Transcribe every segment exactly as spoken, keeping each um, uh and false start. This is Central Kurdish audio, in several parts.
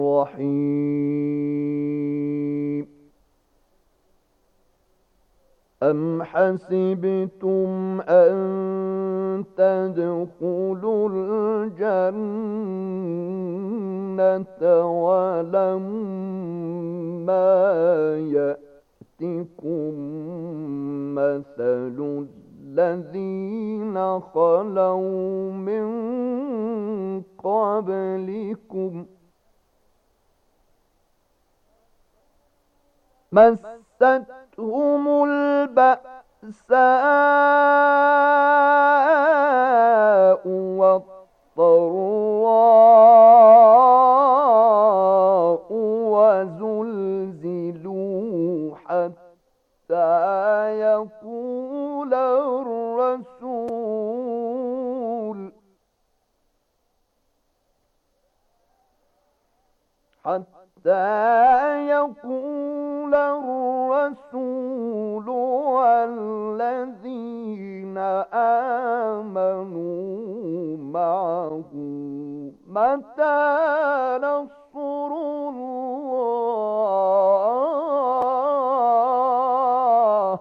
الرحيم أم حسبتم أن تدخلوا الجنة ولما يأتكم مثل الذين خلوا من قبلكم مستهم البأساء والضراء وزلزلوا حتى يقول الرسول حتى يقول الرسول والذين آمنوا معه متى نصر الله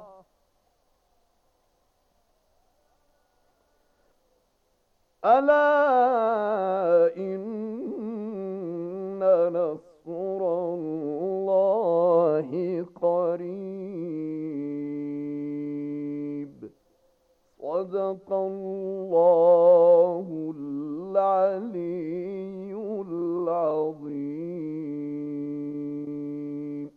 ألا إن نصر الله قريب صدق الله العلي العظيم.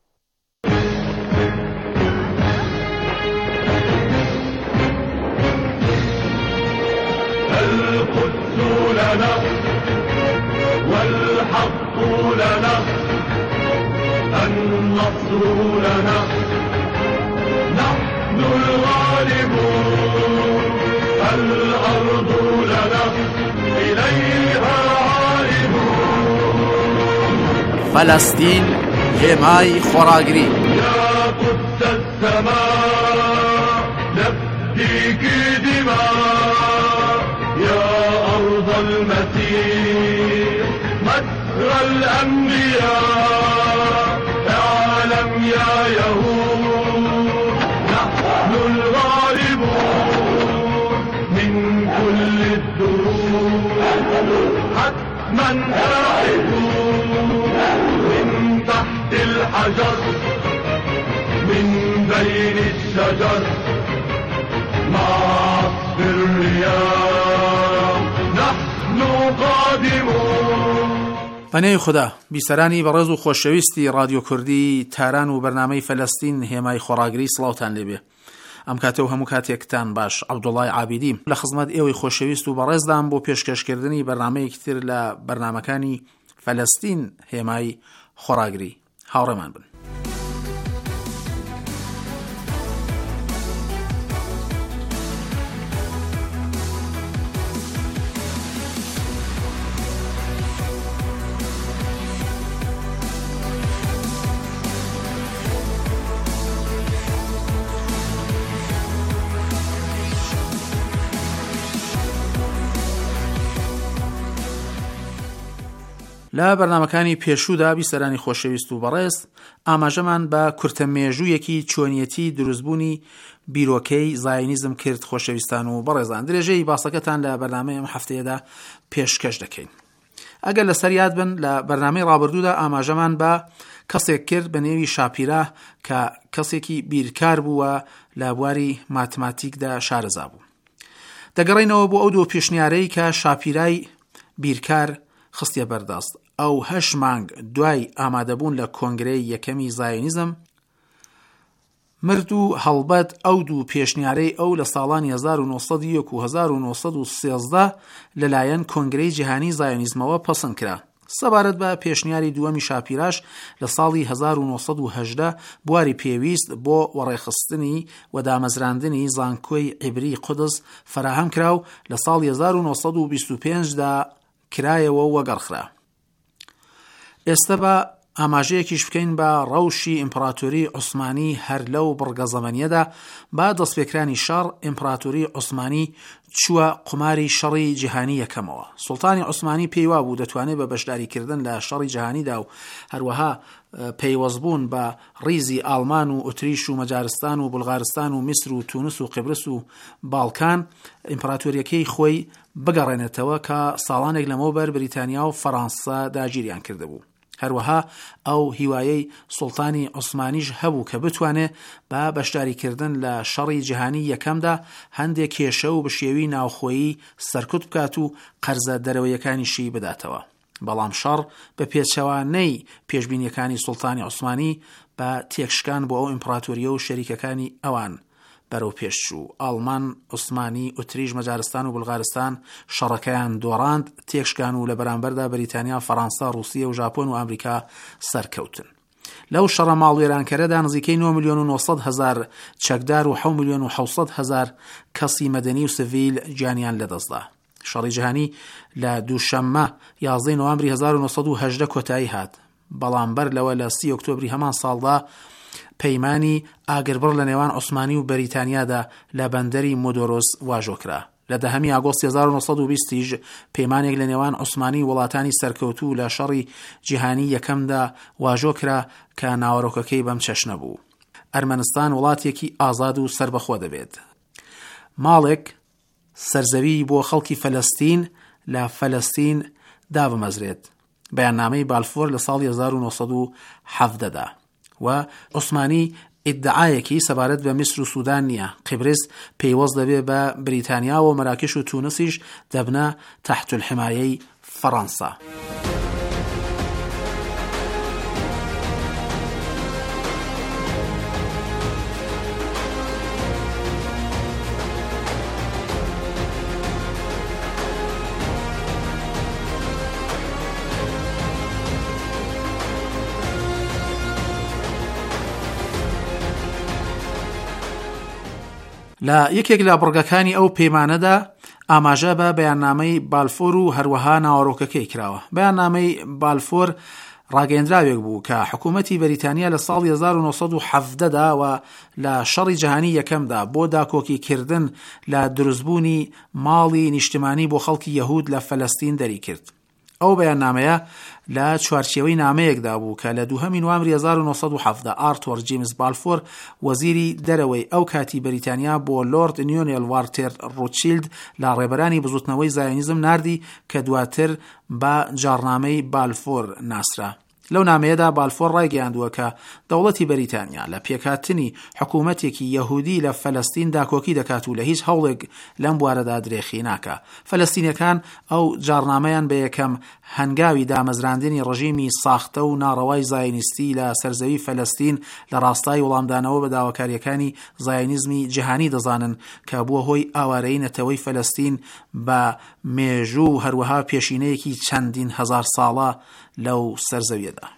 القدس لنا والحق لنا النصر لنا نحن الغالبون الأرض لنا إليها عائدون. فلسطين هێمای خۆراگری. يا قدس السماء نفديك دماء يا أرض المسيح مجرى الأنبياء اعلم يا يهود نحن الغالبون من كل الدروب حتما آئدون من تحت الحجر من بين الشجر مع عصف الرياح نحن قادمون. بەنێوی خوددا بیسەرانی بەڕێز و خۆشەویستی رادیۆ کوردی تاران و بەرنامەی فەلەستین هێمای خۆراگری سڵاوتان لێبێ. ئەم کاتە و هەموو کاتێکتان باش. عەبدوڵڵای عابیدیم لە خزمەت ئێوەی خۆشەویست و بەڕێزدان بۆ پێشکەشکردنی بەرنامەیەکی تر لە بەرنامەکانی فەلەستین هێمای خۆراگری. هاوڕێمان بن. لە بەرنامەکانی پێشوودا بیسەرانی خۆشەویست و بەڕێز ئاماژەمان بە کورتەمێژوویەکی چۆنیەتی دروستبوونی بیرۆکەی زایۆنیزم کرد. خۆشەویستان و بەڕێزان درێژەی باسەکەتان لە بەرنامەی ئەم هەفتەیەدا پێشکەش دەکەین. ئەگەر لەسەر یاد بن لە بەرنامەی ڕابردوودا ئاماژەمان بە کەسێک کرد بە نێوی شاپیرە کە کەسێکی بیرکار بووە لە بواری ماتماتیکدا شارەزا بوو. دەگەڕێنەوە بۆ ئەو دوو پێشنیارەی کە شاپیرای بیرکار خستیە بەردەست. ئەو هەشت مانگ دوای ئامادەبوون لە کۆنگرەی یەکەمی زایۆنیزم مرد و هەڵبەت ئەو دوو پێشنیارەی ئەو لە ساڵانی هەزار و نۆسەد و یەک و هەزار و نۆسەد و سێزدە لەلایەن کۆنگرەی جیهانی زایۆنیزمەوە پەسەند کرا. سەبارەت بە پێشنیاری دووەمی شاپیراش لە ساڵی هەزار و نۆسەد و هەژدە بواری پێویست بۆ وەڕێخستنی و دامەزراندنی زانکۆی عیبری قودس فراهەم کرا و لە ساڵی هەزار و نۆسەد و بیست و پێنجدا کرایەوە وەگەڕخرا. ئێستا بە ئاماژەیەکیش بکەین بە ڕەوشی ئیمپراتۆری عوسمانی هەر لەو بڕگە زەمەنیەدا با دەستپێکرانی شەڕ ئیمپراتۆری عوسمانی چووە قماری شەڕی جیهانی یەکەمەوە. سوڵتانی عوسمانی پێی وا بوو دەتوانێت بە بەشداریکردن لە شەڕی جیهانیدا و هەروەها پەیوەستبوون بە ڕیزی ئاڵمان و ئۆتریش و مەجارستان و بولغارستان و میسر و تونس و قبرس و باڵکان ئیمپراتۆریەکەی خۆی بگەڕێنێتەوە کە ساڵانێک لەمەوبەر بریتانیا و فەڕەنسا داگیریان کردهبوو. هەروەها ئەو هیوایەی سوڵتانی عوسمانیش هەبوو کە بتوانێت بە بەشداریکردن لە شەڕی جیهانی یەکەمدا هەندێک کێشە و بەشێوی ناوخۆیی سەرکوت بکات و قەرزە دەرەوەیەکانیشی بداتەوە. بەڵام شەڕ بە پێچەوانەی پێشبینیەکانی سوڵتانی عوسمانی بە تێکشکان بۆ ئەو ئیمپراتۆریە و شەریکەکانی ئەوان بەرەو پێشچوو. ئاڵمان، عوسمانی، ئۆتریش، مەجارستان و بولغارستان شەڕەکەیان دۆڕاند، تێکشکان و لە بەرامبەردا بەریتانیا، فەڕەنسا، رووسیە و ژاپۆن و ئەمریکا سەرکەوتن. لەو شەڕە ماڵوێرانکەرەدا نزیکەی نۆ ملیۆن و نۆسەد هەزار چەکدار و حەوت ملیۆن و حەوسەد هەزار کەسی مەدەنی و سڤیل گیانیان لەدەستدا. شەڕی جیهانی لە دووشەممە یازدەی نۆڤەمبری هەزار و نۆسەد و هەژدە کۆتایی هات، بەڵام بەر لەوە لە سی ئۆکتۆبری هەمان ساڵدا پەیمانی ئاگربڕ لە نێوان عوسمانی و بەریتانیادا لە بەندەری مۆدۆرۆس واژۆکرا. لە دەهەمی ئاگۆستی هەزار و نۆسەد و بیستیش پەیمانێک لە نێوان عوسمانی وڵاتانی سەرکەوتوو لە شەڕی جیهانی یەکەمدا واژۆکرا کە ناوەڕۆکەکەی بەم چەشنە بوو. ئەرمەنستان وڵاتێکی ئازاد و سربەخۆ دەبێت. ماڵێک سەرزەوی بۆ خەڵکی فەلەستین لە فەلەستین دابمەزرێت. بەیاننامەی بالفۆر لە ساڵی هەزار و نۆسەد و حەڤدەدا و عوسمانی ئیدعایەکی سەبارەت بە میسر و سوودان نییە. قبرس پەیوەست دەبێت بە بریتانیا و مەراکش و تونسیش دەبنە تەحت الحمایەی فەڕەنسا. لە یەکێک لە بڕگەکانی ئەو پەیمانەدا ئاماژە بە بەیاننامەی بالفۆر و هەروەها ناوەڕۆکەکەی کراوە. بەیاننامەی بالفۆر ڕاگەیەندراوێک بوو کە حکوومەتی بەریتانیا لە ساڵی هەزار و نۆسەد و حەڤدەدا و لە شەڕی جیهانی یەکەمدا بۆ داکۆکیکردن لە دروستبوونی ماڵی نیشتمانی بۆ خەڵکی یەهود لە فەلەستین دەری کرد. ئەو بەیاننامەیە لە چوارچێوەی نامەیەکدا بوو کە لە دووهەمی نوامبری هەزار و نۆسەد و حەڤدە ئارتۆر جیمز بالفۆر وەزیری دەرەوەی ئەو کاتی بەریتانیا بۆ لۆرد نیۆنێل وارتێر ڕۆچیلد لە ڕێبەرانی بزوتنەوەی زایۆنیزم ناردی کە دواتر بە جارنامەی بالفۆر ناسرا. لەو نامەیەدا بالفۆر ڕایگەیاندووە کە دەوڵەتی بەریتانیا لە پێکهاتنی حکوومەتێکی یەهودی لە فەلەستین داکۆکی دەکات و لە هیچ هەوڵێک لەم بوارەدا درێخی ناکە. فەلەستینیەکان ئەو جارنامەیان بە یەکەم هەنگاوی دامەزراندنی ڕژیمی ساختە و ناڕەوای زایۆنیستی لە سەرزەوی فەلەستین لە ڕاستای وەڵامدانەوە بە داواکاریەکانی زایۆنیزمی جیهانی دەزانن کە بووە هۆی ئاوارەی نەتەوەی فەلەستین بە مێژوو هەروەها پێشینەیەکی چەندین هەزار ساڵە لەو سەرزەویەدا.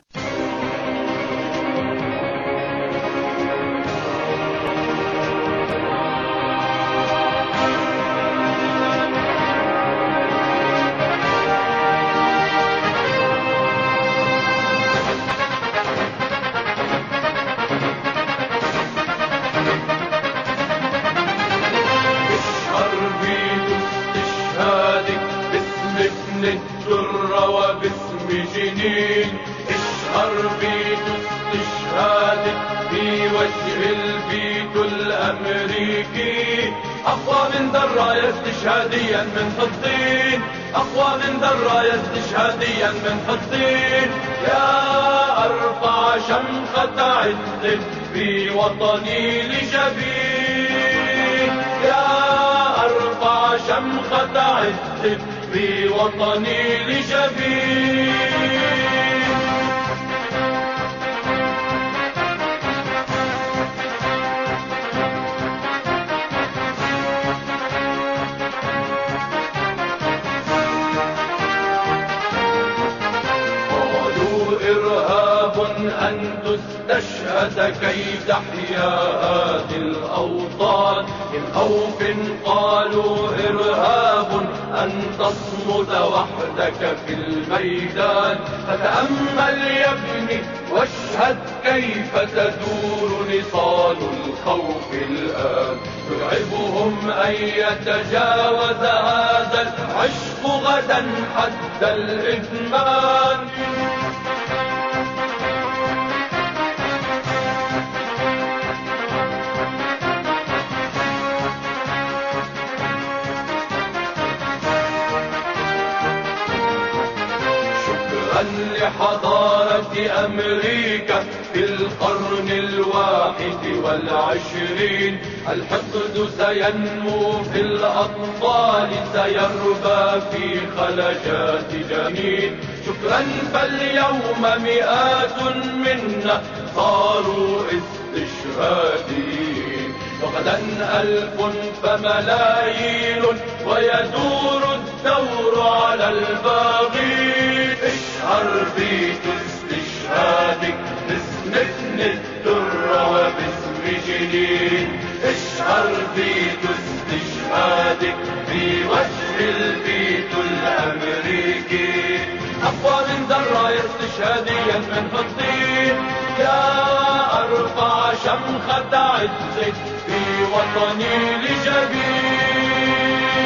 اشهر بيت استشهادك في وجه البيت الأمريكي أقوى من دراية استشهاديا من حطين أقوى من دراية استشهاديا من حطين يا أرفع شمخة عز في وطني لجبين يا أرفع شمخة عز في وطني لجبين أن تستشهد كي تحيا هذه الأوطان من خوف قالوا إرهاب أن تصمد وحدك في الميدان فتأمل يا ابن واشهد كيف تدور نصال الخوف الآن. يرعبهم أن يتجاوز هذا العشق غدا حد الإدمان. لحضارة أمريكا في القرن الواحد والعشرين. الحقد سينمو في الأطفال، سيربى في خلجات جنين. شكرا فاليوم مئات منا صاروا استشهاديين، وغدا ألف فملايين، ويدور الدور على الباغين. اشعر بيت استشهادك باسم ابن الدر وباسم جنين. اشعر بيت استشهادك في وجه البيت الأمريكي، أقوى من ذراع استشهاديا من فضين. يا أرفع شمخة عزك في وطني لجبين.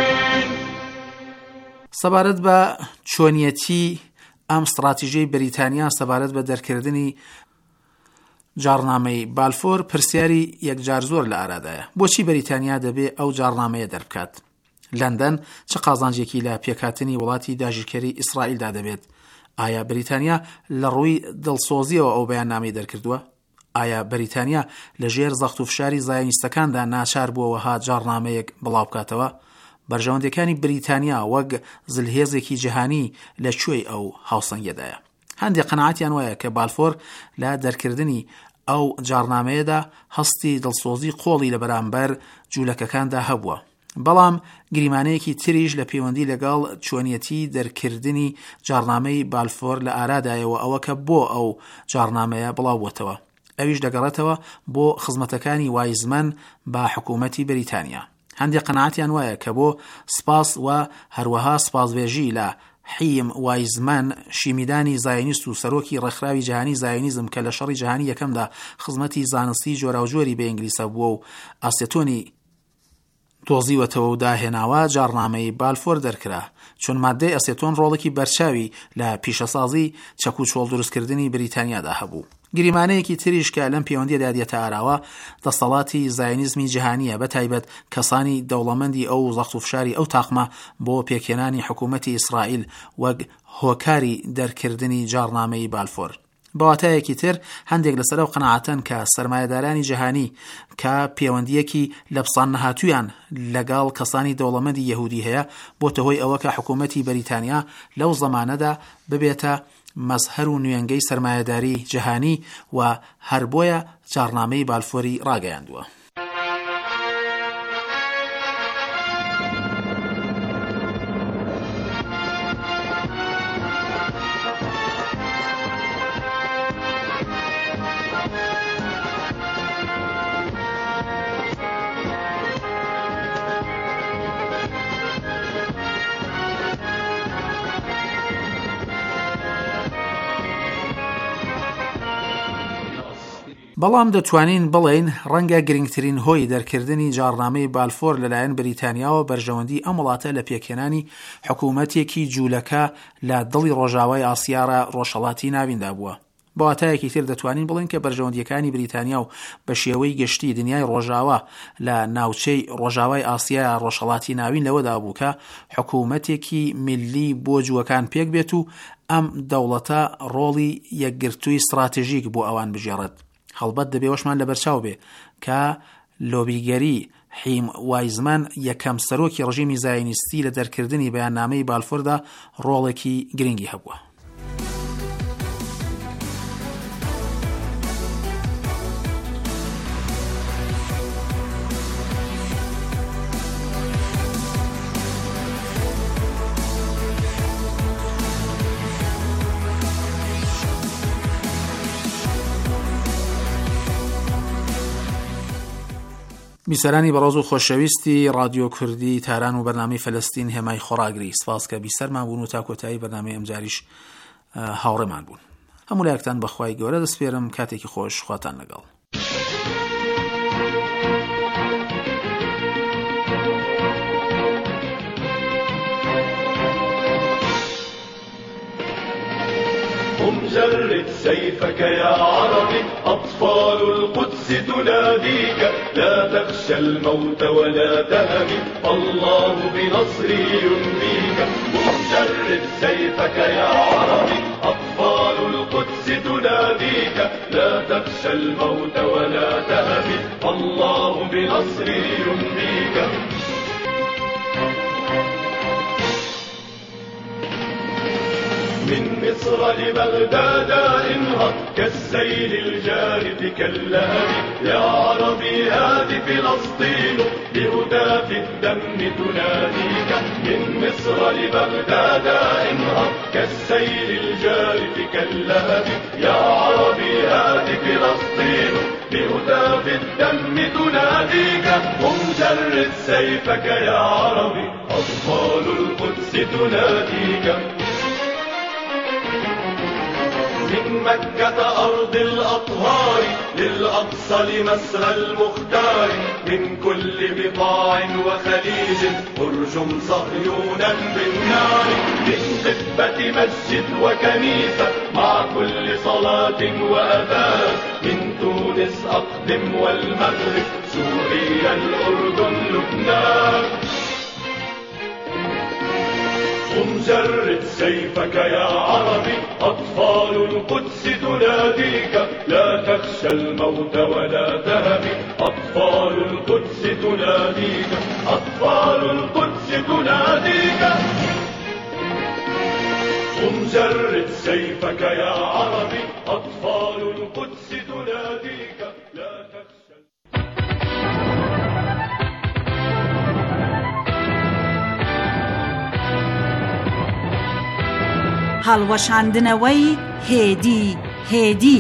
سەبارەت بە چۆنیەتی ئەم استراتیژیەی بریتانیا سەبارەت بە دەرکردنی جارنامەی بالفۆر پرسیاری یەکجار زۆر لە ئارادایە. بۆچی بریتانیا دەبێت ئەو جارنامەیە دەربکات؟ لەندەن چه قازانجێکی لە پێکهاتنی وڵاتی داژیکەری ئیسرائیلدا دەبێت؟ ئایا بریتانیا لە ڕووی دڵسۆزیەوە ئەو بەیاننامەی دەرکردووە؟ ئایا بریتانیا لەژێر زەخت و فشاری زایۆنیستەکاندا ناچار بووەوەها جارنامەیەک بڵاو بکاتەوە؟ بەرژەوەندەکانی بریتانیا وەک زلهێزێکی جیهانی لەکوێی ئەو هاوسەنگەدایە. هەندێک قەناعەتیان وایە کە بالفۆر لە دەرکردنی ئەو جارنامەیەدا هەستی دڵسۆزی قۆڵی لە بەرامبەر جوولەکەکاندا هەبووە. بەڵام گریمانەیەکی تریش لە پەیوەندی لەگەڵ چۆنیەتی دەرکردنی جارنامەی بالفۆر لە ئارادایەوە ئەوە کە بۆ ئەو جارنامەیە بڵاوبووەتەوە. ئەویش دەگەڕێتەوە بۆ خزمەتەکانی وایزمەن بە حکوومەتی بریتانیا. هەندێک قەناعەتیان وایە کە بۆ سپاس و هەروەها سپاسبێژی لە حیم وایزمەن، شیمیدانی زایۆنیست و سەرۆکی ڕێکخراوی جیهانی زایۆنیزم کە لە شەڕی جیهانی یەکەمدا خزمەتی زانستی جۆراوجۆری بە ئینگلیسە بووە و ئاسێتۆنی دۆزیوەتەوە و داهێناوە جارنامەی بالفۆر دەرکرا، چون مادەی ئەسێتۆن ڕۆڵێکی بەرچاوی لە پیشەسازی چەک و چۆڵ دروستکردنی بریتانیادا هەبوو. گریمانەیەکی تریش کە لەم پەیوەندیەدا دێتە ئاراوە دەسەڵاتی زایۆنیزمی جیهانیە، بەتایبەت کەسانی دەوڵەمەندی ئەو زەخت و فشاری ئەو تاقمە بۆ پێکهێنانی حکوومەتی ئیسرائیل وەک هۆکاری دەرکردنی جارنامەی بالفۆر. بەواتایەکی تر هەندێک لەسەر ئەو قەناعەتەن کە سەرمایەدارانی جیهانی کە پەیوەندیەکی لە پسان نەهاتوویان لەگەڵ کەسانی دەوڵەمەندی یەهودی هەیە بۆتە هۆی ئەوە کە حکوومەتی بەریتانیا لەو زەمانەدا ببێتە مەزهەر و نوێنگەی سەرمایەداری جیهانی و هەر بۆیە جارنامەی بالفۆری ڕاگەیاندووە. بەڵام دەتوانین بڵێن ڕەنگە گرنگترین هۆی دەرکردنی جارنامەی بالفۆر لەلایەن بریتانیاوە بەرژەوەندی ئەم وڵاتە لە پێکهێنانی حکوومەتێکی جوولەکە لە دڵی ڕۆژاوای ئاسیارە ڕۆژهەڵاتی ناویندا بووە. بەواتایەکی تر دەتوانین بڵێن کە بەرژەوەندیەکانی بریتانیا و بە شێوەی گەشتی دنیای ڕۆژاوە لە ناوچەی ڕۆژاوای ئاسیا ڕۆژهەڵاتی ناوین لەوەدا بوو کە حکوومەتێکی میلی بۆ جووەکان پێک بێت و ئەم دەوڵەتە ڕۆڵی یەکگرتووی استراتیژیک بۆ ئەوان بژێڕێت. هەڵبەت دەبێ وەشمان لە بەرچاو بێ کە لۆبیگەری حیم وایزمەن یەکەم سەرۆکی ڕژیمی زایۆنیستی لە دەرکردنی بەیاننامەی بالفۆردا ڕۆڵێکی گرنگی هەبووە. بیسەرانی بەڕۆز و خۆشەویستی رادیۆ کوردی تاران و بەرنامەی فەلەستین هێمای خۆراگری، سپاس کە بیسەرمان بوون و تا کۆتایی بەرنامەی ئەمجاریش هاوڕێمان بوون. هەموو لایەکتان بەخوای گەورە دەسپێرم. کاتێکی خۆش، خواتان لەگەڵ. جرد سيفك يا عربي أطفال القدس تناديك لا تخشى الموت ولا تهمي الله بنصره ينبيك جرد سيفك يا عربي أطفال القدس تناديك لا تخشى الموت ولا تهمي الله بنصره ينبيك من مصر لبغداد انهض كالسيل الجارف كاللهب يا عربي هذه فلسطين بهتاف الدم تناديك من مصر لبغداد انهض كالسيل الجارف كاللهب يا عربي هذه فلسطين بهتاف الدم تناديك قم جرد سيفك يا عربي أطفال القدس تناديك من مكة أرض الأطهار للأقصى لمسرى المختار من كل بقاع وخليج ارجم صهيونا بالنار من قبة مسجد وكنيسة مع كل صلاة وأذان من تونس أقدم والمغرب سوريا الأردن لبنان قم جرد سيفك يا عربي أطفال القدس تناديك لا تخشى الموت ولا تهمي أطفال القدس تناديك أطفال القدس تناديك قم جرد سيفك يا عربي أطفال القدس تناديك لا تخشى هەڵوەشاندنەوەی هێدی هێدی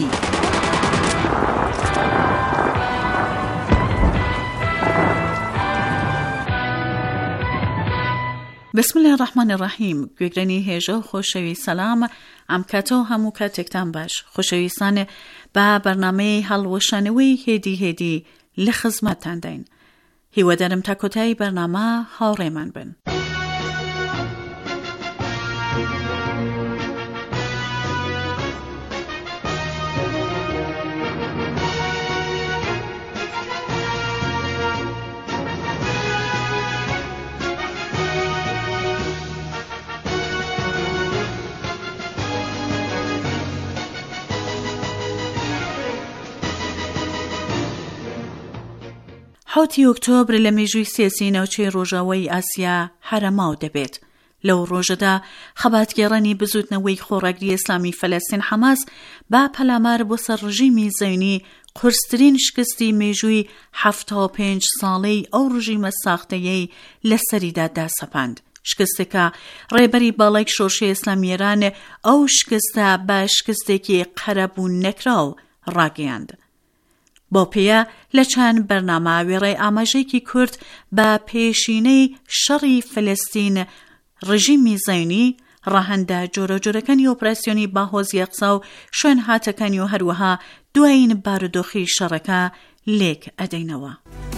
بسم الله الرحمن الرحیم. گوێگرانی هێژە و خۆشەوی سەلام ئەم کاتە و هەموو کاتێکتان باش. خۆشەویستانە بە بەرنامەی هەڵوەشانەوەی هێدی هێدی لە خزمەتتان داین. هیوادارم تا کۆتایی بەرنامە هاوڕێمان بن. حوتی ئۆکتۆبر لە مێژووی سیاسی ناوچەی ڕۆژاوای ئاسیا هەرەماو دەبێت. لەو ڕۆژەدا خەباتگێڕانی بزوتنەوەی خۆڕاگری ئیسلامی فەلەستین حەماس با پەلامار بۆ سەر ڕژیمی زەوینی قورسترین شکستی مێژووی هەفتە و پێنج ساڵەی ئەو ڕژیمە ساختەیەی لەسەریدا داسەپاند. شکستێکە ڕێبەری باڵای شۆرشی ئیسلامیێران ئەو شکستە بە شکستێکی قەرەبوون نەکراو ڕاگەیاند. بۆ پێیە لە چەند بەرنامە وێڕێی ئاماژەیەکی کورد بە پێشینەی شەڕی فەلەستین ڕژیمی زەوینی ڕاهەندە جۆرە جۆرەکانی ئۆپراسیۆنی باهۆزی ئەقسا و شوێن هاتەکانی و هەروەها دوایین بارودۆخی شەڕەکە لێک ئەدەینەوە.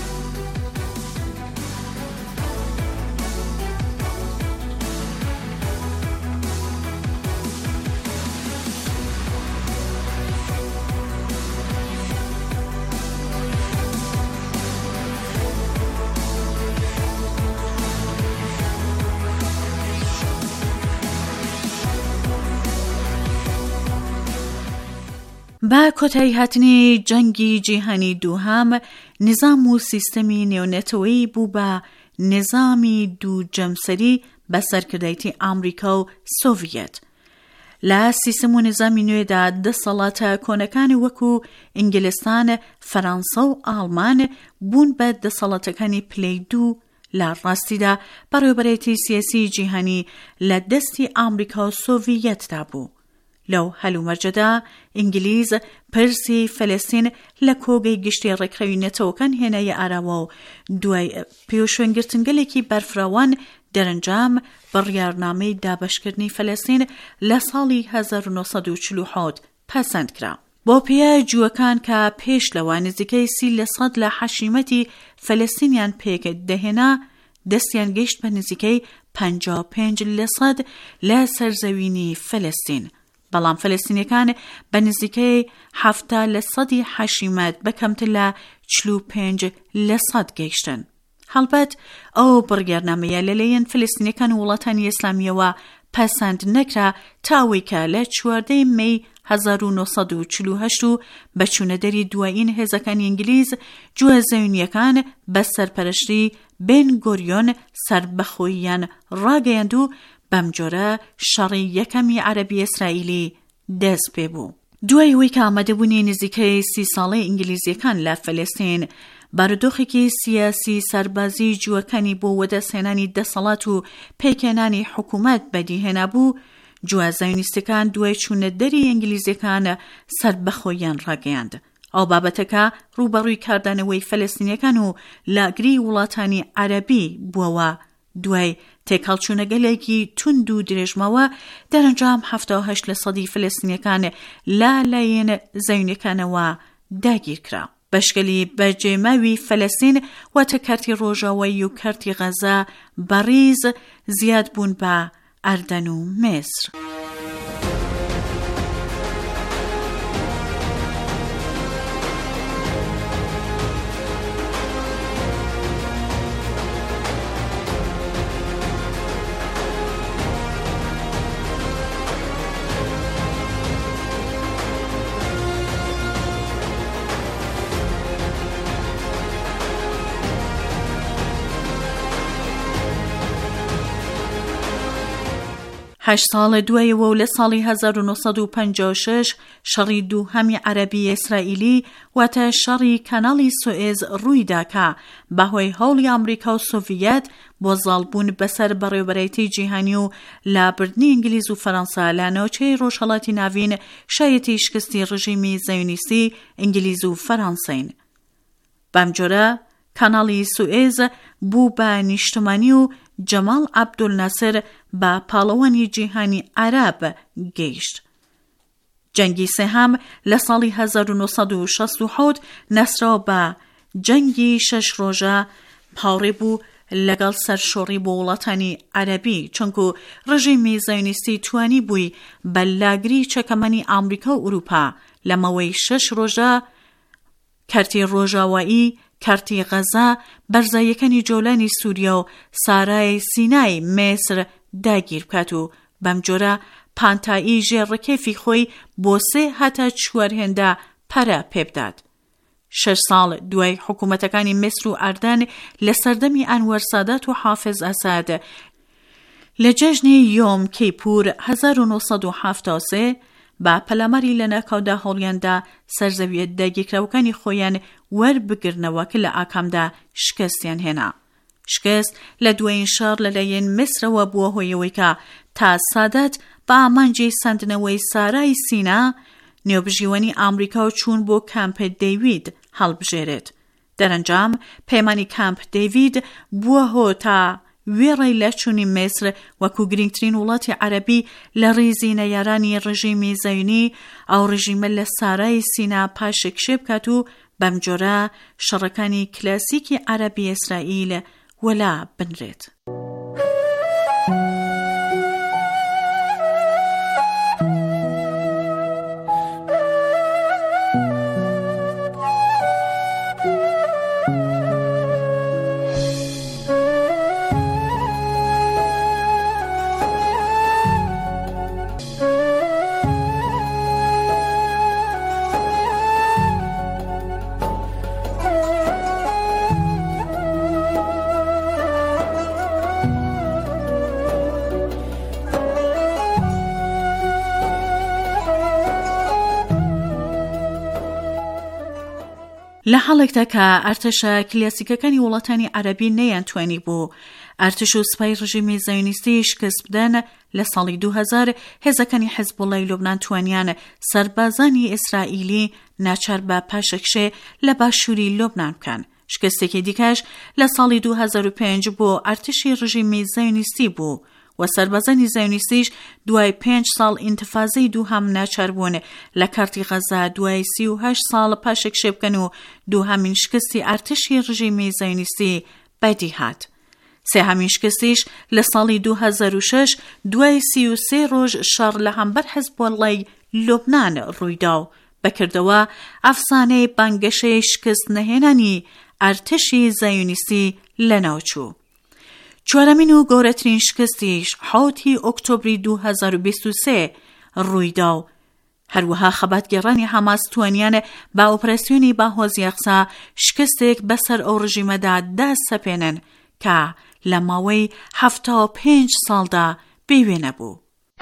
با کۆتایی هاتنی جەنگی جیهانی دووهەم نظام و سیستەمی نێونەتەوەی بوو بە نظامی دوو جەمسەری بە سەرکردایەتی ئامریکا و سۆڤیەت. لە سیستەم و نظامی نوێدا دەسەڵاتە کۆنەکانی وەکو ئینگلستان، فەرەنسا و ئاڵمان بوون بە دەسەڵاتەکانی پلەی دوو لە ڕاستیدا بەڕێوەبەرێتی سیاسی جیهانی لە دەستی ئامریکا و سۆڤیەتدا بوو. لەو هەلومەرجەدا ئینگلیز پرسی فەلەستین لە کۆگەی گشتی ڕێکخراوی نەتەوەکان هێنایە ئاراوە و دوای پێوشوێنگرتنگەلێکی بەرفراوان دەرەنجام بڕیارنامەی دابەشکردنی فەلەستین لە ساڵی هەزار و نۆ سەد و چل و حەوت پەسەند کرا. بۆ پێیە جووەکان کە پێش لەوە نزیکەی سی لە سەد لە حەشیمەتی فەلەستینیان پێک دەهێنا، دەستیان گەیشت بە نزیکەی پەنجا و پێنج لە سەد لە سەرزەوینی فەلەستین. بەڵام فەلەستینیەکان بە نزیکەی هەفتا لە سەدی حەشیمەت بە کەمتر لە چل و پێنج لە سەد گەیشتن. هەڵبەت ئەو بڕیارنامەیە لەلایەن فەلەستینیەکان و وڵاتانی ئیسلامیەوە پەسەند نەکرا تا ئەوەی کە لە چواردەی مەی هەزار و نۆ سەد و چل و هەشت و بە چوونەدەری دوایین هێزەکانی ئینگلیز جوهێزەوینیەکان بە سەرپەرشتی بێن گۆریۆن سەربەخۆییان ڕاگەیاند و بەم جۆرە شەڕی یەکەمی عەرەبی ئیسرائیلی دەست پێ بوو. دوای ئەوەی کە ئامادەبوونی نزیکەی سی ساڵەی ئینگلیزیەکان لە فەلەستین بارودۆخێکی سیاسی سەربازی جووەکانی بۆ وەدەستهێنانی دەسەڵات و پێکێنانی حکوومەت بەدیهێنا بوو، جوهێزەوینیستەکان دوای چوونەدەری ئینگلیزیەکان سەربەخۆییان ڕاگەیاند. ئەو بابەتەکە ڕوبەڕووی کاردانەوەی فەلەستینیەکان و لاگری وڵاتانی عەرەبی بووەوە. دوای تێکەڵچوونەگەلێکی توند و درێژمەوە دەرەنجام هەفتا و هەشت لە سەدی فەلەستینیەکان لا لایەن زەوینیەکانەوە داگیر کرا. بەشکەلی بەجێماوی فەلەستین واتە کارتی ڕۆژاوایی و کارتی غەزا بەڕیز زیاد بوون بە ئەردەن و میسر. هەشت ساڵە دوایەوە و لە ساڵی هەزار و نۆ سەد و پەنجا و شەش شەڕی دووهەمی عەرەبی ئیسرائیلی واتە شەڕی کەناڵی سوئێز ڕوویدا کە بەهۆی هەوڵی ئەمریکا و سۆڤیەت بۆ زاڵبوون بەسەر بەڕێوەبەرێتی جیهانی و لابردنی ئینگلیز و فەڕەنسا لە ناوچەی ڕۆژهەڵاتی ناوین شایەتی شکستی ڕژیمی زەیۆنیستی ئینگلیز و فەڕەنسین. بەم جۆرە کەناڵی سوئێز بوو بە نیشتمانی و جەمال عەبدولناسر بە پاڵەوانی جیهانی عەرەب گەیشت. جەنگی سێهەم لە ساڵی هەزار و نۆ سەد و شەست و حەوت نەسراوە بە جەنگی شەش ڕۆژە هاوڕێ بوو لەگەڵ سەرشۆڕی بۆ وڵاتانی عەرەبی، چونکو ڕژیمی زەیۆنیستی توانی بووی بە لاگری چەکەمەنی ئەمریکا و ئوروپا لەمەوەی شەش ڕۆژە کارتی ڕۆژاوایی، کارتی غەزا، بەرزاییەکانی جۆلانی سووریا و سارای سینای میسر داگیر بکات و بەم جۆرە پانتایی ژێڕەکێفی خۆی بۆ سێ هەتا چوار هێندە پەرە پێبدات. شەش ساڵ دوای حکوومەتەکانی میسر و ئەردەن لە سەردەمی ئەنوەر سادات و حافظ ئەساد لە جەژنی یۆم کیپور هەزار و نۆ سەد و هەفتاد و سێ با پەلاماری لە ناکاودا هەوڵیاندا سەرزەویە داگیرکراوەکانی خۆیان وەربگرنەوە کە لە ئاکامدا شکستیان هێنا. شکست لە دوایین شەڕ لەلایەن میسرەوە بووە هۆیەوەی کە تا سادات بە ئامانجی ساندنەوەی سارای سینا نێوبژیوەنی ئەمریکا و چوون بۆ کامپ دەیوید هەڵبژێرێت. دەرەنجام پەیمانی کامپ دەیوید بووە هۆ تا وێڕەی لە چوونی میسر وەکو گرنگترین وڵاتی عەرەبی لە ڕیزی نەیارانی ڕژیمی زەیۆنی ئەو ڕژیمە لە سارای سینا پاشەکشێ بکات و بەم جۆرە شەڕەکانی کلاسیکی عەرەبی ئیسرائیل وەلا بنرێت. لە حاڵێکدا کە ئەرتەشە کلاسیکەکانی وڵاتانی عەرەبی نەیانتوانی بوو ئەرتش و سوپای ڕژیمی زەیۆنیستی شکست بدەن، لە ساڵی دوو هەزار هێزەکانی حیزبوڵای لوبنان توانیان سەربازانی ئیسرائیلی ناچار بە پاشەکشێ لە باشووری لوبنان بکەن. شکستێکی دیکەش لە ساڵی دوو هەزار و پێنج بۆ ئەرتشی ڕژیمی زەیۆنیستی بوو و سربازانی زایونیستیش دوای پێنج ساڵ ئینتفازەی دووهەم ناچار بوون لە کارتی غەزا دوای سی و هەشت ساڵ پاشێک شێبکەن و دووهەمین شکستی ئارتشی ڕژیمی زایونیستی بەدی هات. سێهەمین شکستیش لە ساڵی دوو هەزار و شەش دوای سی و سێ ڕۆژ شەڕ لە هەمبەر حیزبوڵای لوبنان ڕوویدا و بەکردەوە ئەفسانەی بانگەشەی شکست نەهێنانی ئارتشی زایونیستی لەناوچوو. چوارەمین و گەورەترین شکستیش حوتی ئۆکتۆبری دوو هەزار و بیست و سێ ڕوویدا و هەروەها خەباتگێڕانی حەماس توانیان با ئۆپراسیۆنی باهۆزی ئەقسا شکستێک بەسەر ئەو ڕژیمەدا داسەپێنن کە لە ماوەی هەفتە و پێنج ساڵدا بێوێ نەبوو.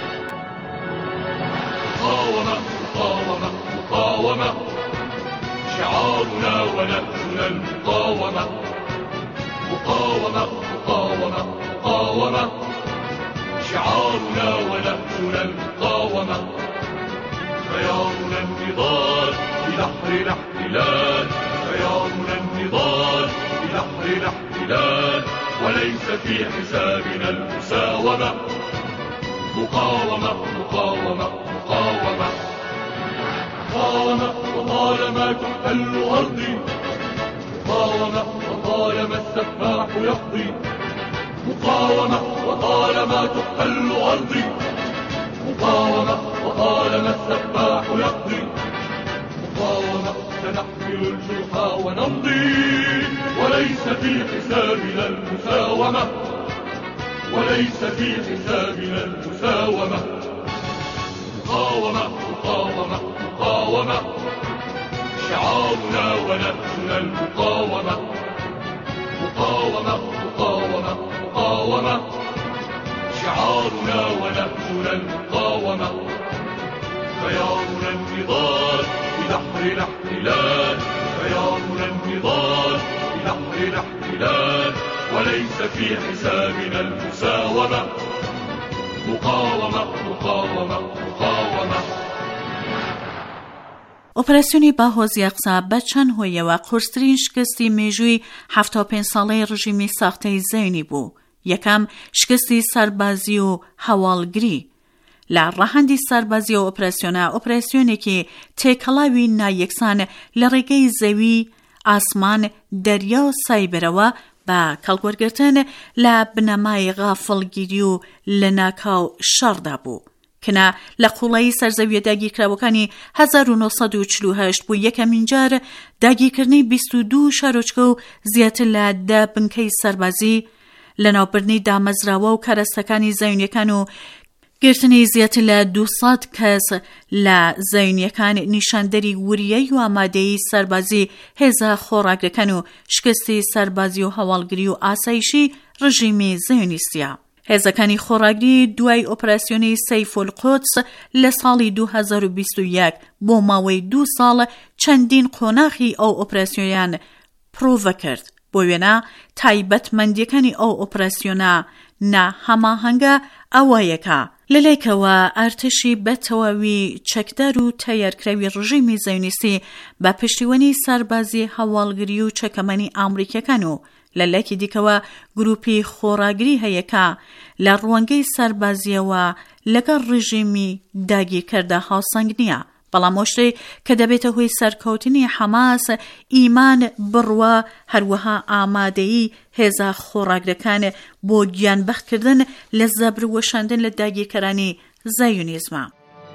مقاومة مقاومة مقاومة شعارنا ونهجنا المقاومة مقاومة مقاومة مقاومة شعارنا ونهجنا المقاومة خيارنا النضال ببحر الاحتلال خيارنا النضال ببحر الاحتلال وليس في حسابنا المساومة مقاومة مقاومة مقاومة مقاومة وطالما تحتل أرضي مقاومة وطالما السفاح يقضي مقاومة وطالما تحتل أرضي مقاومة وطالما السفاح يقضي مقاومة سنحمل الجرح ونمضي وليس في حسابنا المساومة وليس في حسابنا المساومة مقاومة مقاومة مقاومة شعارنا ونهجنا المقاومة مقاومة مقاومة مقاومة شعارنا ونهجنا المقاومة خيارنا النضال ببحر الاحتلال خيارنا النضال ببحر الاحتلال وليس في حسابنا المساومة مقاومة مقاومة مقاومة ئۆپەراسیۆنی باهۆزی ئەقسا بە چەند هۆیەوە قورسترین شکستی مێژووی هەفتە و پێنج ساڵەی ڕژیمی ساختەی زەوینی بوو. یەکەم شکستی سەربازی و هەواڵگری. لە ڕەهەندی سەربازی و ئۆپەراسیۆنە ئۆپەراسیۆنێکی تێکەڵاوی نایەکسان لە ڕێگەی زەوی، ئاسمان، دەریا و سایبەرەوە بە کەڵگوەرگرتن لە بنەمای غافڵگیری و لە ناکاو شەڕدا بوو. کەنا لە قوڵایی سەرزەویە داگیرکراوەکانی هەزار و نۆ سەد و چل و هەشت بوو یەکەمین جار داگیرکردنی بیست و دوو شارۆچکە و زیاتر لە دە بنکەی سەربازی، لەناوبردنی دامەزراوە و کارەستەکانی زەوینیەکان و گرتنی زیاتر لە دووسەد کەس لە زەوینیەکان نیشاندەری وریەی و ئامادەیی سەربازی هێزە خۆڕاگرەکان و شکستی سەربازی و هەواڵگری و ئاسایشی ڕژیمی زەوینیستیە. هێزەکانی خۆڕاگری دوای ئۆپەراسیۆنی سەیف القودس لە ساڵی دوو هەزار و بیست و یەک بۆ ماوەی دوو ساڵ چەندین قۆناغی ئەو ئۆپەراسیۆنیان پرۆڤە کرد. بۆ وێنە تایبەتمەندیەکانی ئەو ئۆپەراسیۆنە ناهەماهەنگە ئەوەیەکە لەلایکەوە ئارتشی بەتەواوی چەکدار و تەیارکراوی ڕژیمی زەوینیستی بە پشتیوانی سەربازی هەواڵگری و چەکەمەنی ئامریکەکان و لەلایکی دیکەوە گروپی خۆڕاگری هەیەکە لە ڕوانگەی سەربازیەوە لەگەڵ ڕژیمی داگیرکەردا هاوسەنگ نییە، بەڵام ئەوشتەی کە دەبێتە هۆی سەرکەوتنی حەماس ئیمان بڕوە هەروەها ئامادەیی هێزە خۆڕاگرەکان بۆ گیانبەختکردن لە زەبر وەشاندن لە داگیرکەرانی زایونیزمە.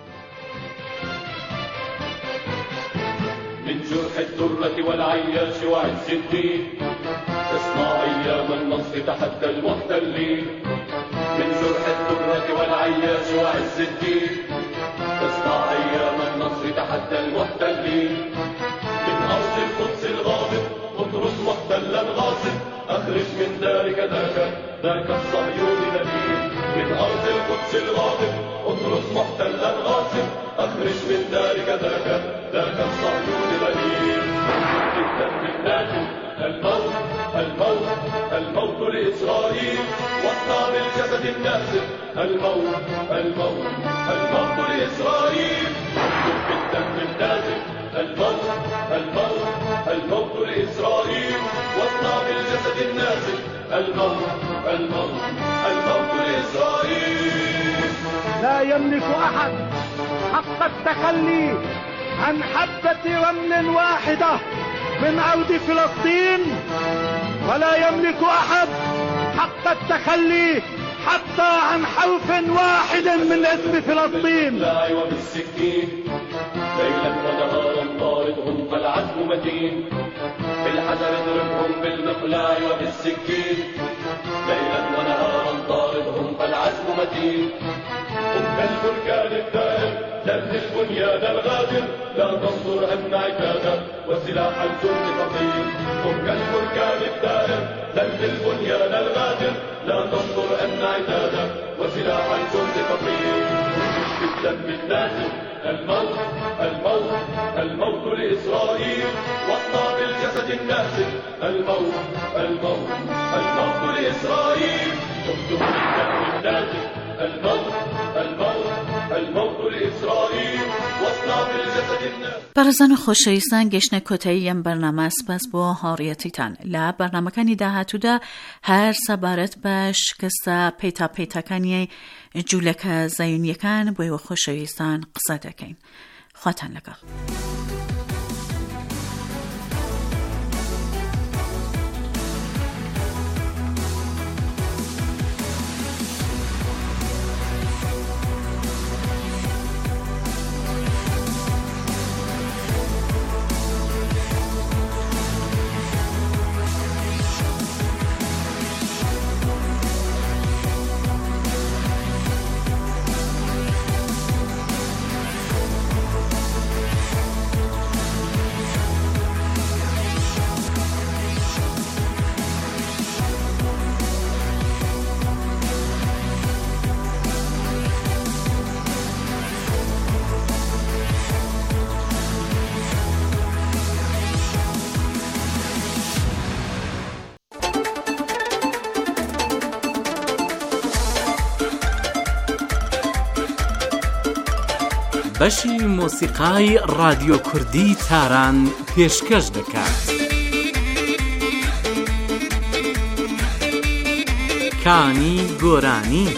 من جرح الدرة والعياش وعز الدين تصنع أيام النصر تحدى المحتلين من جرح الدرة والعياش وعز الدين تصنع أيام النصر تحدى المحتلين من أرض القدس الغاضب اطرد محتلا غاصب أخرج من دارك ذاك ذاك الصهيوني دليل من أرض القدس الغاضب اطرد محتلا غاصب أخرج من دارك ذاك ذاك الصهيوني دليل الدم الناجم الموت الموت الموت لإسرائيل واصنع بالجسد الناسف الموت الموت الموت لإسرائيل بالدم النازف الموت الموت الموت لإسرائيل واصنع بالجسد النازف الموت الموت الموت لإسرائيل وإسرائيل. لا يملك أحد حق التخلي عن حبة رمل واحدة من أرض فلسطين، ولا يملك أحد حق التخلي حتى عن حرف واحد من اسم فلسطين. وبالسكين ليلا ونهارا طاردهم فالعزم متين، بالحجر اضربهم بالمقلاع وبالسكين، ليلا ونهارا طاردهم فالعزم متين. هم كالبركان الدائر دل البنيان الغادر، لا تنظر أن عتادا وسلاح الجند ثقيل. هم كالبركان الدائر دل البنيان الغادر، لا تنظر أن عتادا وسلاح الجند ثقيل. بالدم النازل الموت الموت الموت لإسرائيل، واصنع بالجسد الناسف الموت الموت الموت لإسرائيل. اكتب بالدم النازل الموت الموت الموت لإسرائيل، واصنع بالجسد الناسف. بەڕێزان و خۆشەویستان، گەشتنە کۆتایی ئەم بەرنامە سپاس بۆ هاوڕێیەتیتان. لە بەرنامەکانی داهاتوودا هەر سەبارەت بە شکستە پەیتا پەیتاکانی جوولەکە زایونیەکان بۆ ئێوە خۆشەویستان قسە دەکەین. خواتان لەگەڵ. بەشی مۆسیقای رادیۆ کوردی تاران پێشکەش دەکات. کانی گۆرانی.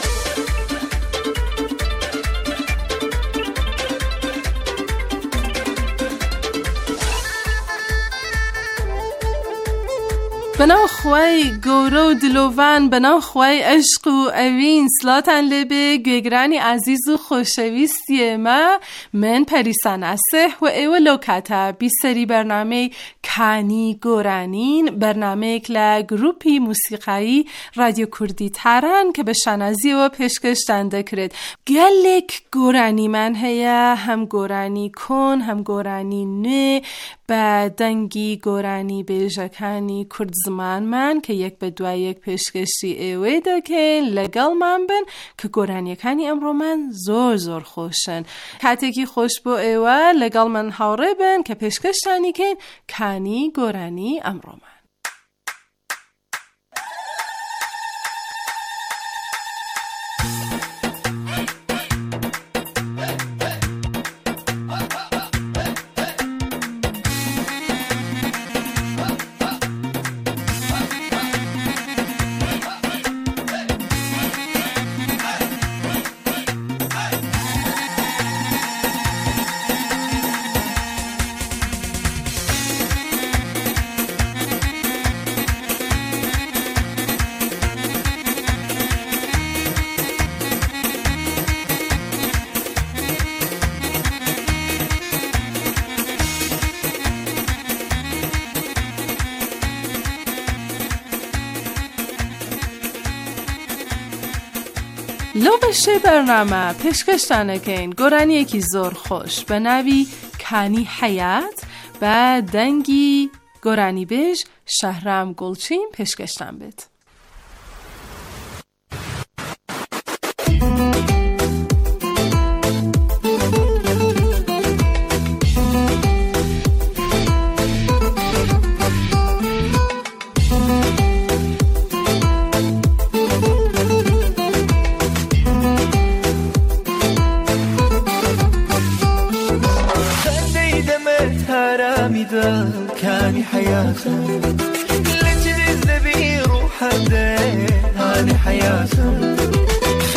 بەناو خوای گەورە و دلۆڤان، بەناو خوای عشق و ئەوین، سڵاتان لێبێ گوێگرانی عەزیز و خۆشەویستی ئێمە. من پەریسان ئاسێح و ئێوە لەو کاتە بیسەری بەرنامەی کانی گۆرانین، بەرنامەیەک لە گروپی موسیقایی رادیۆ کوردی تاران کە بە شانازیەوە پێشکەشتان دەکرێت. گەلێک گۆرانیمان هەیە، هەم گۆرانی کۆن، هەم گۆرانی نوێ، بە دەنگی گۆرانی بێژەکانی کورد زمانمان کە یەک بە دوای یەک پێشکەشی ئێوەی دەکەین. لەگەڵمان بن کە گۆرانیەکانی ئەمڕۆمان زۆر زۆر خۆشن. کاتێکی خۆش بۆ ئێوە، لەگەڵمان هاوڕێ بن کە پێشکەشتانی کەین کانی گۆرانی ئەمڕۆمان. لەو بەشەی بەرنامە پێشکەشتانەکەین گۆرانیەکی زۆر خۆش بە ناوی کانی حەیات بە دەنگی گۆرانی بێژ شەهرام گوڵچین پێشکەشتان بێت. كاني حياتهم لجل النبي روح هاني حياتهم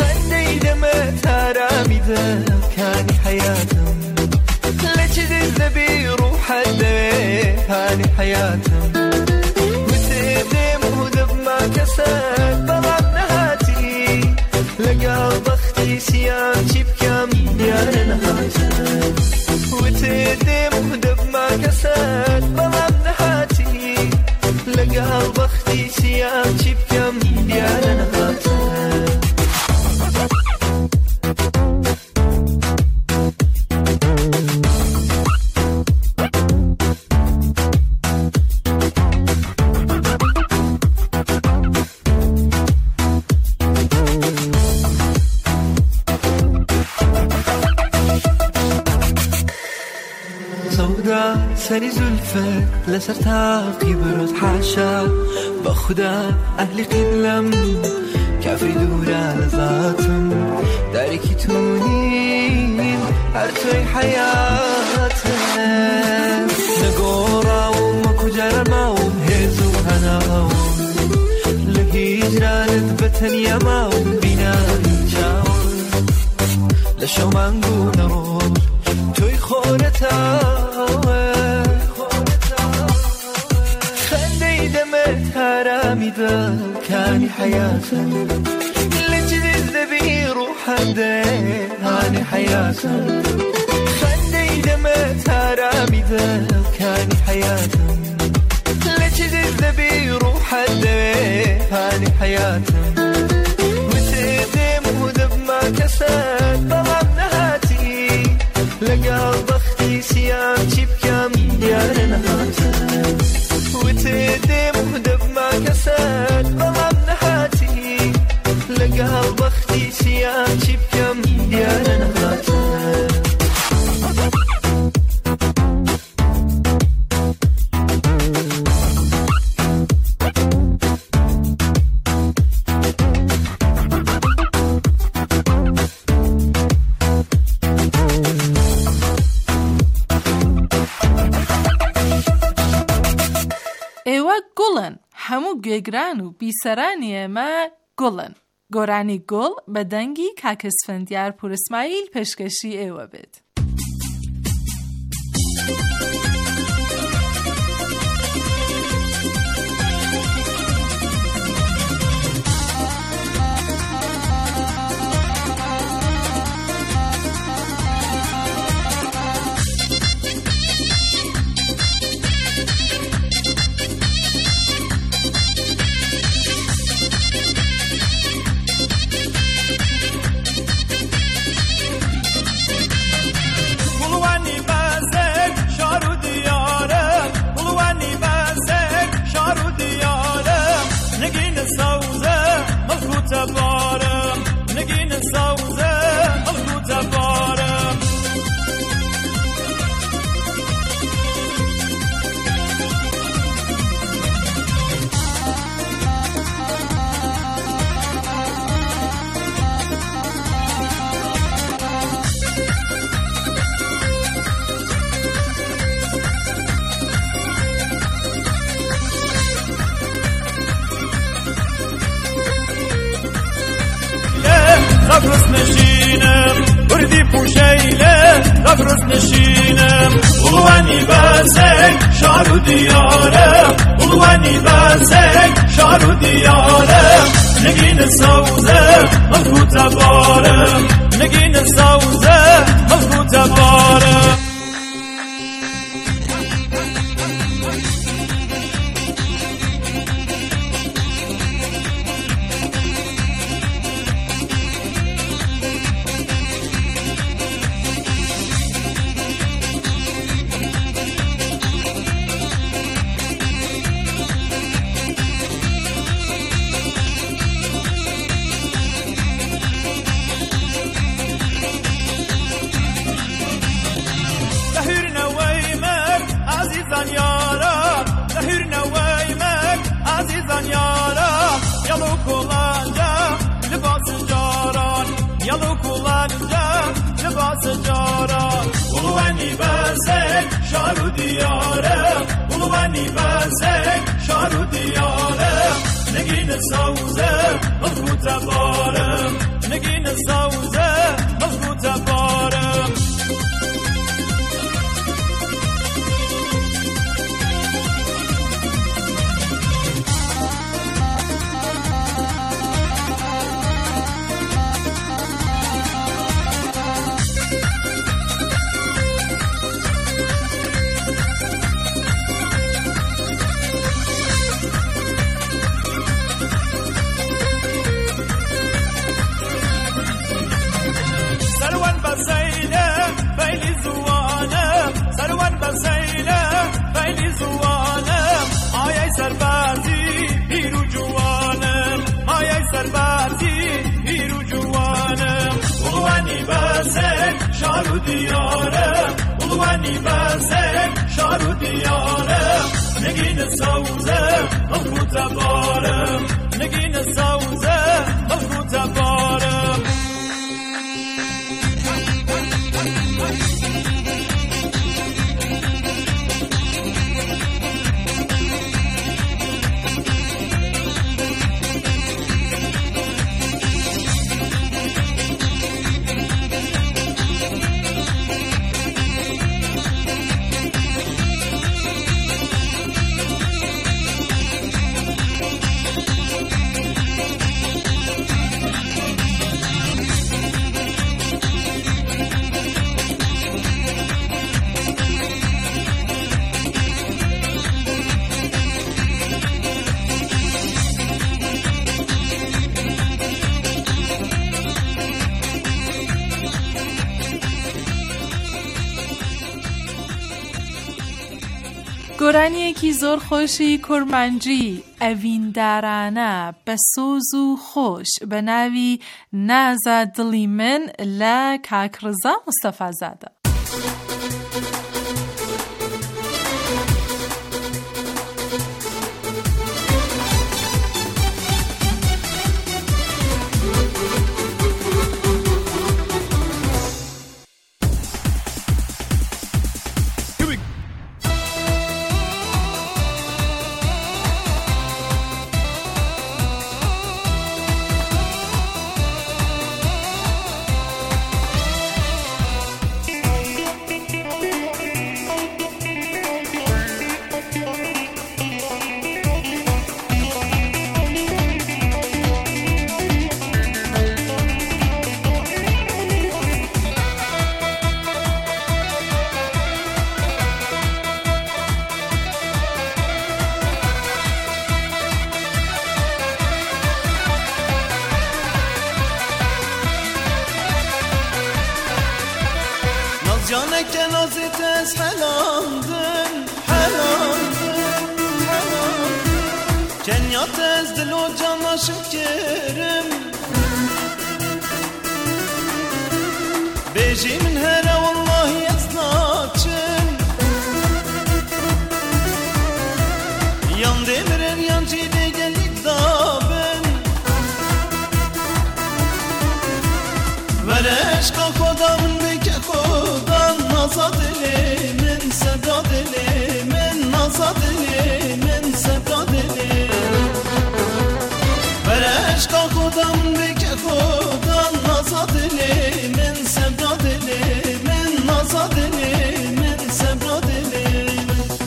دل كاني حياتم لجديد ذبي روح الدل كاني حياتم وتدم وذب ما كسد طلب نهاتي لقلب اختي سيام شبكم ديار نهاتم وتدم وذب ما كسد طلب نهاتي لقلب اختي سيام شبكم ديار نهاتم سري زلفك لسرتاقي برد حاشا بخدا أهلي قلم كافي دورا لذاتم داركي تونين هرتوي حياتم نقورا ومكو جرما وهزو هناو لهجران بتن يما وبنا جاون لشو مانقو نروح توي خونتا هرامي دل كاني حياتم لجديد ذبي روح الدل كاني حياتم خلي دمت هرامي دل كاني حياتم لجديد ذبي روح الدل كاني حياتم وتدم وذب ما كسد طلب نهاتي لقلب اختي سيام شبكم ديار نهاتم وتدم وذب ما كسد طلب نهاتي لقلب اختي سيام شبكم ديار نهاتم همو گوگران و بیسرانی ما گلن گورانی گل بدنگی کاک اسفندیار پور اسماعیل پشکشی ایوه بید غفرس نشینم بردی پوشیله غفرس نشینم اولوانی بازک شارو دیارم اولوانی بازک شارو دیارم نگین سوزه ملکو تبارم نگین سوزه ملکو تبارم اولوانی بازک شارو دیارم اولوانی بازک شارو دیارم نگین سوزه ملکو تبارم نگین سوزه خلق تبارم سربازی بیرو جوانم مایای سربازی بیرو جوانم اولوانی بسک شارو دیارم اولوانی بسک شارو دیارم نگین سوزه خلقو تبارم نگین سوزه خلقو تبارم گۆرانیەکی زۆر خۆشی کورمانجی ئەڤیندارانە بە سۆز و خۆش بە ناوی نازە دڵی من لە کاکڕزا مستەفازادە. Caneke nazit ez helandın, helandın, helandın. Kenyat ez dil o cana şekerim. Beji min here vallahi ez naçım. Yan demirin yan cide gelik dabın. Vere eşka kodamın beke kodan. Nazad elimin, sevdad elimin, nazad elimin, sevdad elimin. Vere eşka kodam beke kodan, nazad elimin, sevdad elimin, nazad elimin, sevdad elimin.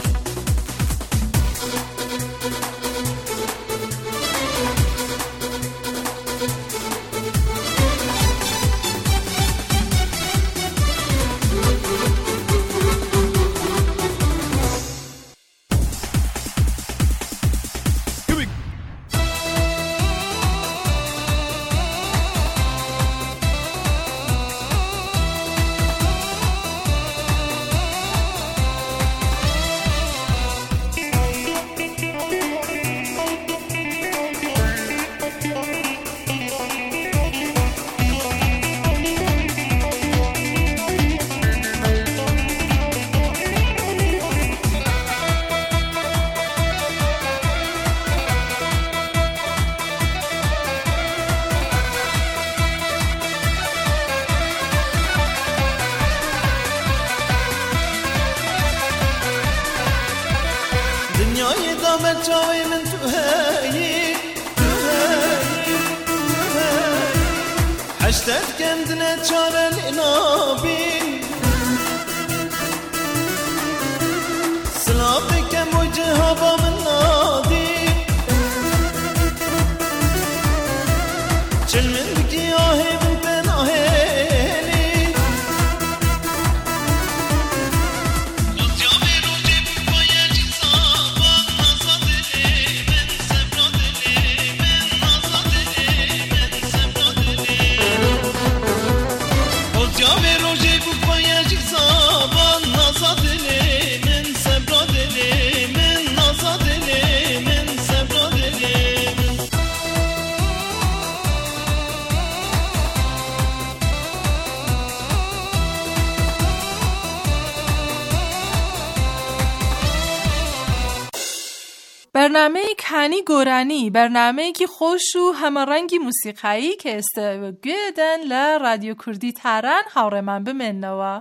Dünyayı da mecavimin tüheyi, tüheyi, tüheyi. اشتد kendine çaren inabin Sılabı kem o cihaba min nadi Çil min biki ahi min ten aheli برنامه کانی گورانی برنامه کی خوش و همرنگی موسیقایی که استوگیدن ل رادیو کردی تاران هاورمان بمنوا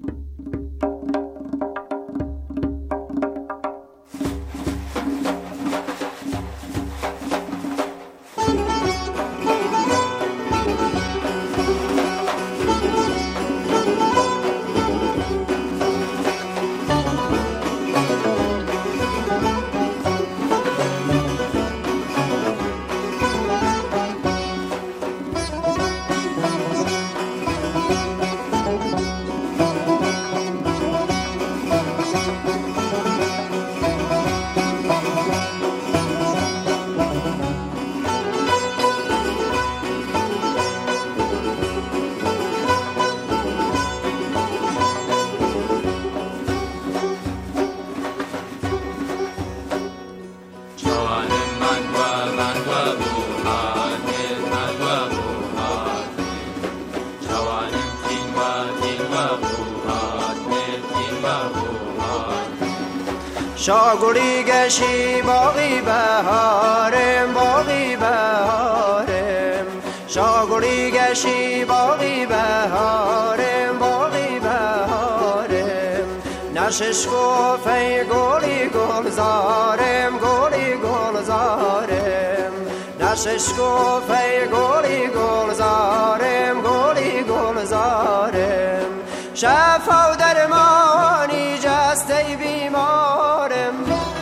شاگولی گشی باقی بهارم باقی بهارم شاگولی گشی باقی بهارم باقی بهارم نشش گفه گولی گل زارم گولی گل زارم نشش گفه گولی گل زارم گولی گل زارم شفا و درمانی جسته بیمارم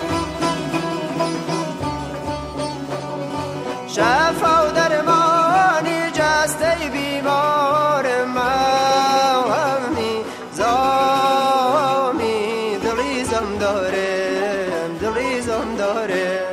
شفا و درمانی جسته بیمارم همی زامی دلیزم دارم دلیزم دارم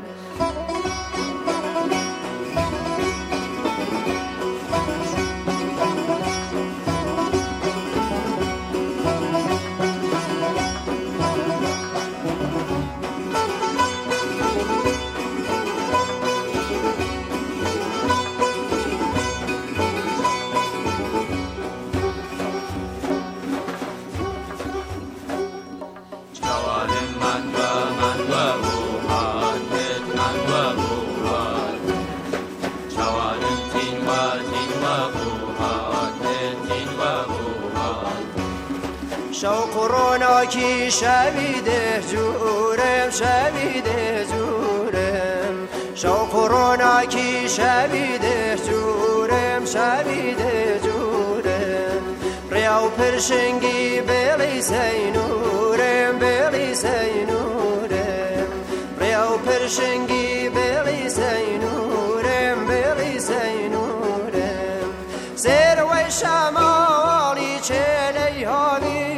شوق روناکی شبیده جورم شبیده جورم شوق روناکی شبیده جورم شبیده جورم ریاو پرشنگی بلی سینورم بلی سینورم ریاو پرشنگی بلی سینورم بلی سینورم زیر و شمالی چلی هاوی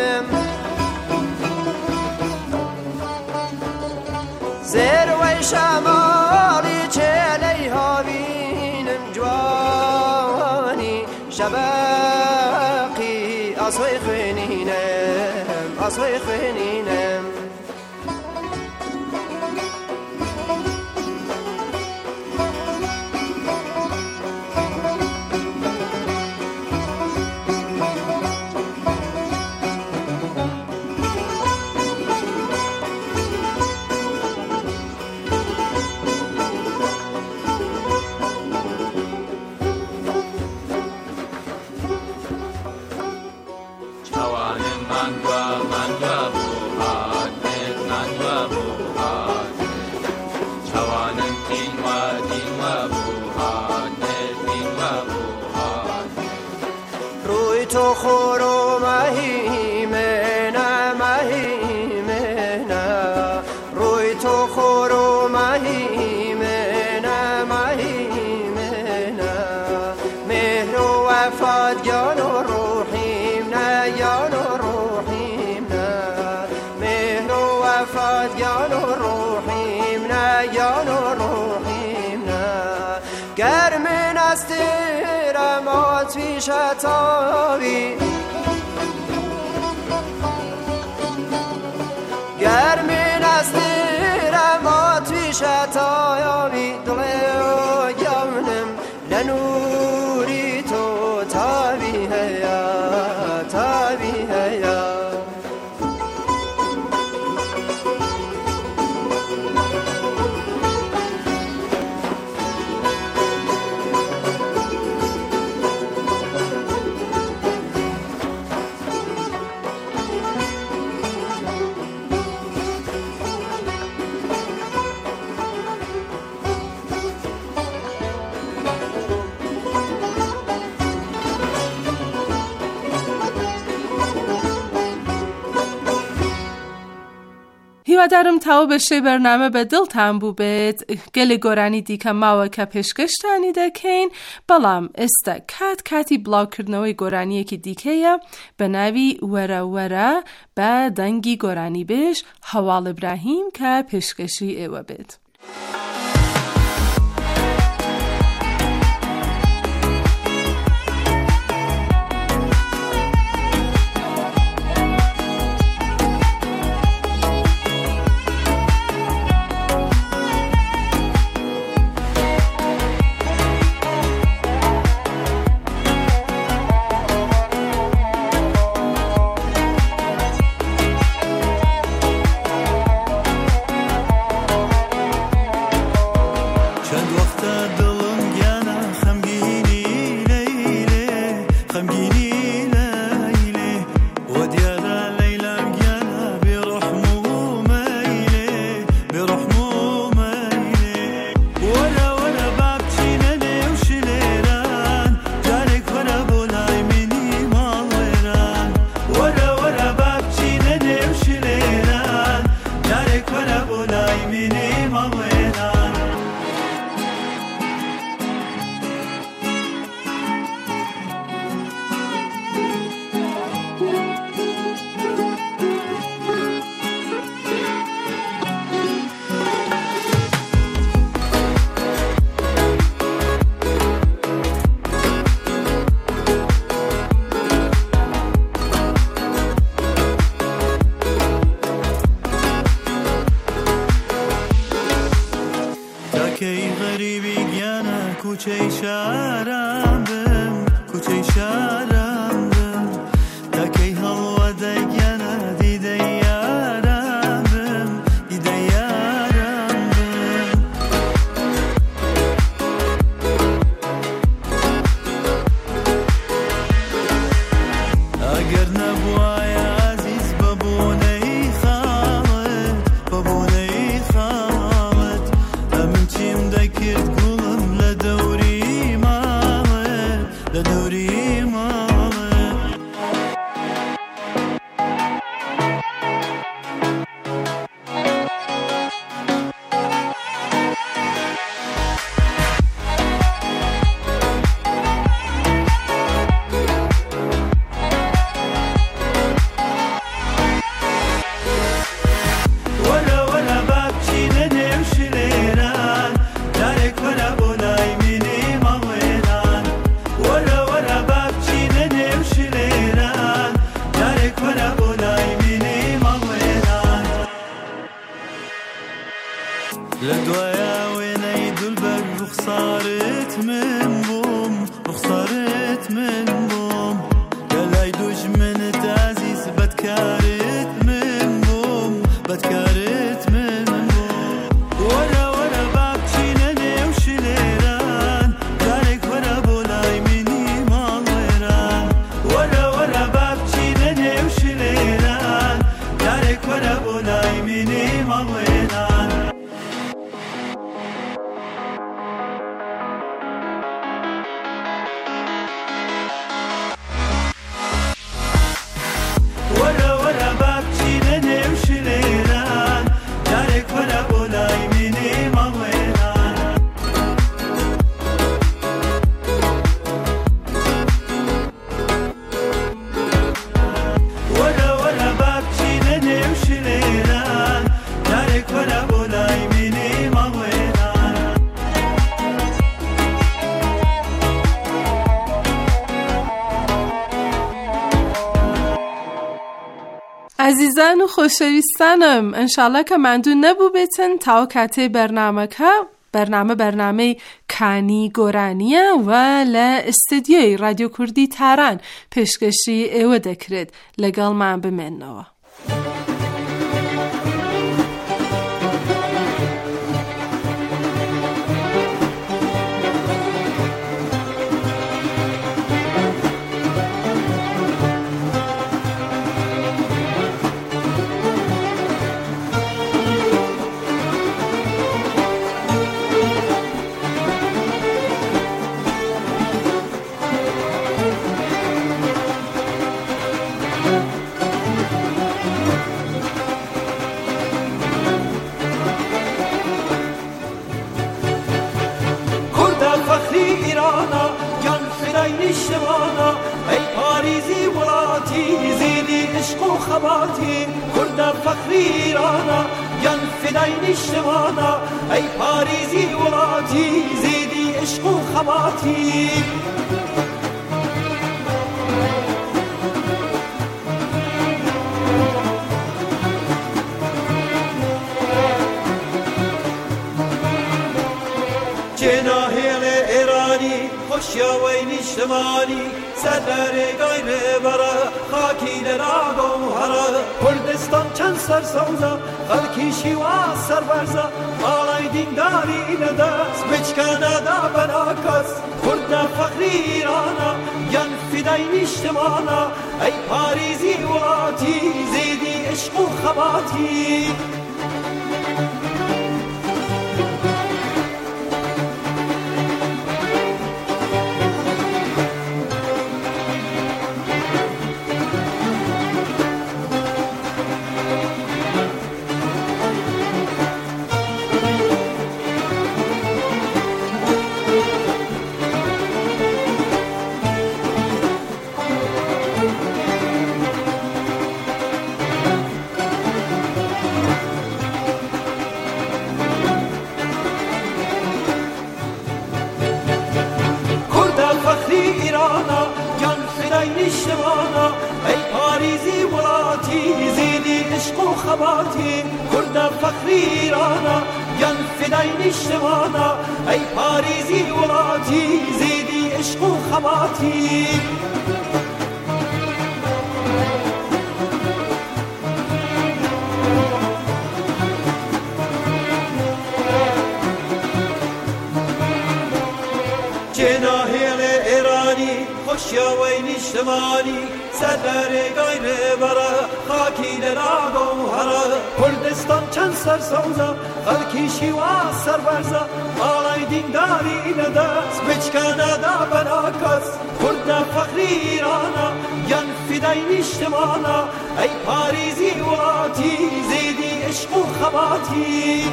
زیر و شمالی چلی هاوینم جوانی شبقی اصوی خنینم اصوی خنینم Mangwa, mangwa, جان روحي منا جان روحي منا گر من استر ما في شتاوي گر من استر ما في شتاوي دلو جانم لنوري تو تابي هيا تابي هيا هیوادارم تاو بشه برنامه به دڵتان بوو بێت گەلێ گۆرانی دیکە ماوە کە پێشکەشتانی دەکەین بەڵام ئێستا کات کاتی بڵاوکردنەوەی گۆرانیەکی دیکەیە بە ناوی وەرە وەرە بە دەنگی گۆرانی بێژ هەواڵ ئیبراهیم کە پێشکەشی ئێوە بێت. کوچه شارم بم کوچه شارم بم تکی هوا دیگه دیده یارم بم دیده یارم بم اگر نبوای عزیز ببونه خالد ببونه خالد امن چیم دکرد لدوري مالي لدوري مالي ولا ولا بابتي لنمش ليران دارك ولا بولاي مني ماليران ولا ولا بابتي لنمش ليران دارك ولا بولاي مني ماليران لدوايا وين يدل البر رخصارت من بوم رخصارت من بوم قال يدوج من تعزيز بدكارت من بوم بدكارت من بوم ولا ولا بابتي لنمش ليران دارك ولا بولاي مني ماليران ولا ولا بابتي لنمش ليران دارك ولا بولاي مني ماليران ولا ولا بابتي لنمش ليران دارك ولا بولاي مني ماليران ولا ولا بابتي لنمش ليران عزیزان و خۆشەویستانم انشالله کە ماندوو نەبوو بێتن تا کاتێ بەرنامەکە برنامه برنامه کانی گۆرانیە و لە ئستودیۆی رادیۆ کوردی تاران پێشکەشی ئێوە دەکرێت لەگەڵمان بمێننەوە. کرد فخری ایرانا ین فدای نشوانا ای پاریزی ولاتی زیدی عشق و خواتی جناهیل ایرانی خوشیاوی نشمانی سدر گایره برا خاکی دراغو هرا کردستان چند سر سوزا خلکی شیوا سر برزا آلای دینداری ندست بچکانه دا بناکس کرد فخری ایرانا ین فدای نشتمانا ای پاریزی ولاتی زیدی عشق و خواتی کرد فخری ایرانا ین فدای نشوانا ای پاریزی ولاتی زیدی عشق و خواتی جناهیل ایرانی خوشیاوی نشتمانی سدر گایره برا خاکی دراغو هرا کردستان چند سر سوزا خلکی شیوا سر برزا آلای دینداری ندست بچکانه دا بناکس کرد فخری ایرانا ین فدای نشتمانا ای پاریزی ولاتی زیدی عشق و خواتی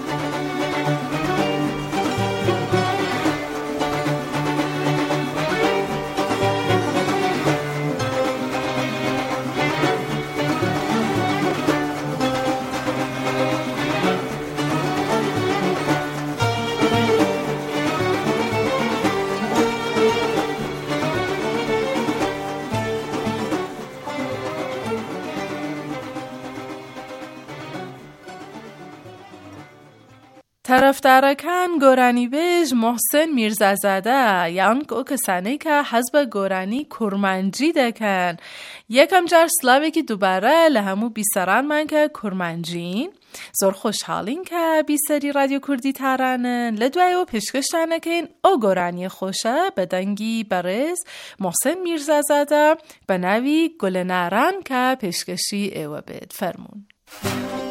طرفدارەکان گۆرانیبێژ محسن میرزازادە یان ئەو کەسانەی کە حەز بە گۆرانی کورمانجی دەکەن یەکەم جار سلاوێکی دووبارە لە هەموو بیسەرانمان کە کورمانجین زۆر خۆشحاڵین کە بیسەری رادیۆ کوردی تارانن لە دوایەوە پێشکەشتانەکەین ئەو گۆرانی خۆشە بە دەنگی بەڕێز محسن میرزازادە بە ناوی گولەناران کە پێشکەشی ئێوە بێت فەرموون.